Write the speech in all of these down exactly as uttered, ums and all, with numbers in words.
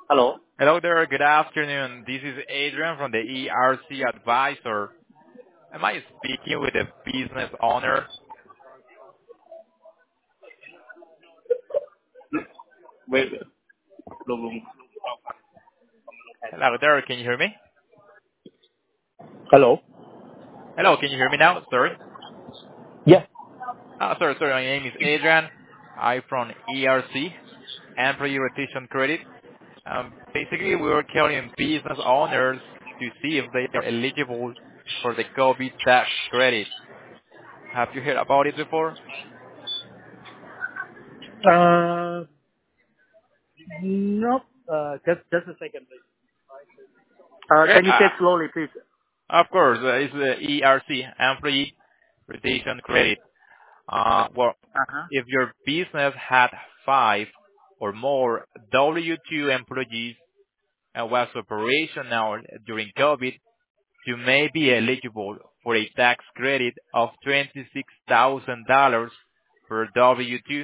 Hello. Hello there. Good afternoon. This is Adrian from the E R C Advisor. Am I speaking with a business owner? Wait. wait. Look, look. Hello there. Can you hear me? Hello. Hello. Can you hear me now? Sorry. Yeah. Uh, sorry, sorry. My name is Adrian. I'm from E R C, Employee Retention Credit. Um, basically, we are calling business owners to see if they are eligible for the COVID tax credit. Have you heard about it before? Uh, no. Uh, just just a second, please. Uh, Yeah, can you say uh, it slowly, please? of course. Uh, it's the E R C, Employee Retention Credit. Uh, well, Uh huh. if your business had five or more W two employees and was operational during COVID, you may be eligible for a tax credit of twenty-six thousand dollars per W two.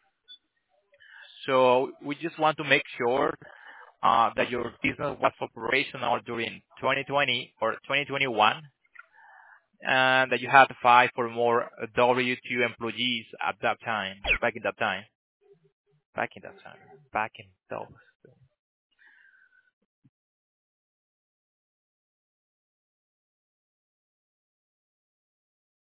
So we just want to make sure uh, that your business was operational during twenty twenty or twenty twenty-one and that you had five or more W two employees at that time, back in that time. Back in that time. Back in those.